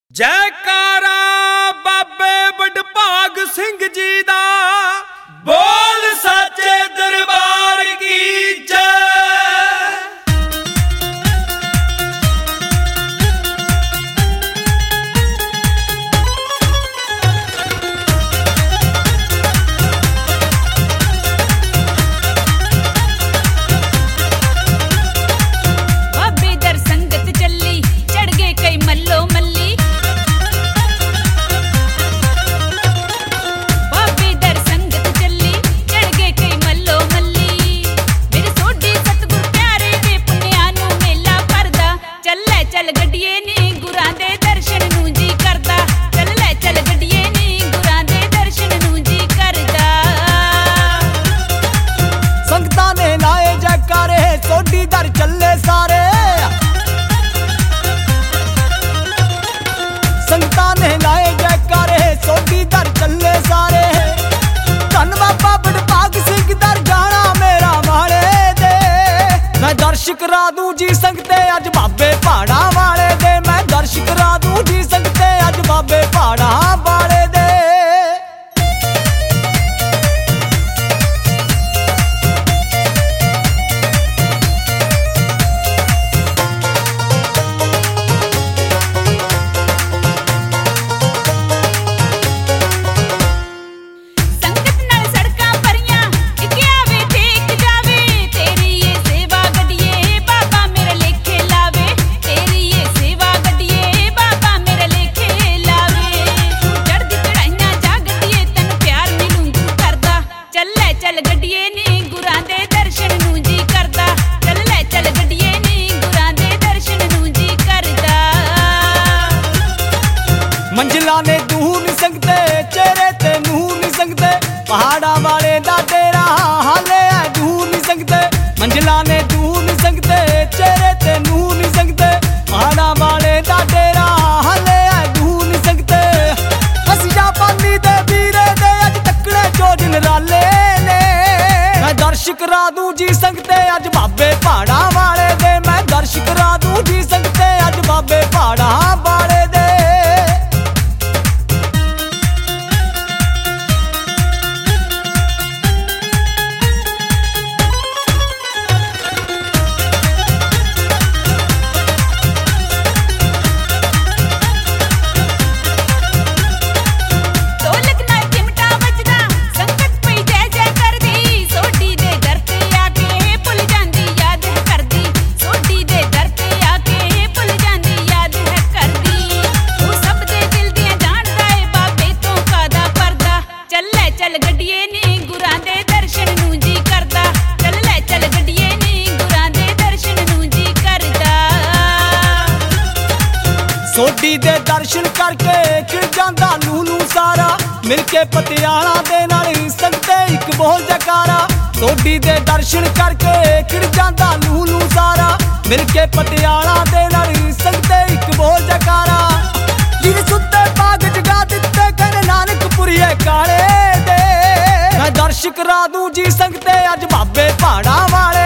जयकारा बाबे वडभाग सिंह जी दा, बोल सच्चे दरबार की जय। बाबे दर संगत चली, चढ़ गए कई मल्लो मल्ली। बाबे दर संगत चली, चढ़ गए कई मल्लो मल्ली। मेरे सोडी सतगुर प्यारे दे पुन्निया नू मेला भरदा। चल ले चल गड्डिए नी गुरां दे दर्शन नू जी करदा। चल ले चल गड्डिए नी गुरां दे दर्शन नू जी करदा। संगतां ने लाए जयकारे, सोडी दर चले सारे। संगतां ने लाए जयकारे, सोडी दर चले सारे। धन बाबा वडभाग सिंह दर जाना मेरा वाले दे। मैं दर्श करा दूं जी संगते अज बाबे पहाड़ा वाले दे। मैं दर्श करा दूं जी संगते अज बाबे पहाड़ा वाले दे। संगत नाल सड़कां भरियां, इक आवे ते इक जावे। तेरी ये सेवा गड्डिए बाबा मेरे लेखे लावे। तेरी ये सेवा गड्डिए बाबा मेरे लेखे लावे। तू चढ़दी चढ़ाइयां जा गड्डिए, तैनूं प्यार मिलूंगू करदा। चल ले चल गड्डिए नी गुरां दे दर्शन नू जी करदा। चल ले चल गड्डिए नी गुरां दे दर्शन नू जी करदा। मंजिला ने तू नहीं संगते, चेहरे ते नू नहीं संगते। पहाड़ा वाले दा तेरा हाले है तू नहीं संगते। मंजिला ने तू नहीं संगते, चेहरे ते नू नहीं संगते। पहाड़ा वाले दा तेरा हाले है तू नहीं संगते। असी जापानी दे वीरे दे अज तकड़े चोजन राले ने। मैं दर्श करा दूं जी संगते अज बाबे पहाड़ा वाले दे। मैं दर्श करा दूं जी संगते अज बाबे पहाड़ा वाले दे। ढोलक नाल चिमटा वजदा, संगत पई जय जय करदी। सोडी दे दर ते आके भुल जांदी याद है करदी। सोडी दे दर ते आके भुल जांदी याद है करदी। तू सब दे दिल दियां जाणदा ए बाबे तो कादा परदा। चल ले चल गड्डिए नी गुरां दे दर्शन नू जी करदा। चल ले चल गड्डिए नी गुरां दे दर्शन नू जी करदा। सोडी दे दर्शन करके खिड़ जांदा लूलू सारा। मिल के पटियाला दे नाल संगते इक बोल जयकारा। सोडी दे दर्शन करके खिड़ जांदा लूलू सारा। मिल के पटियाला दे नाल संगते इक बोल जयकारा। जिन सुत्ते बाग जगा दित्ते कहने नानकपुरिये काले दे। मैं दर्श करा दूं जी संगते अज बाबे पहाड़ा वाले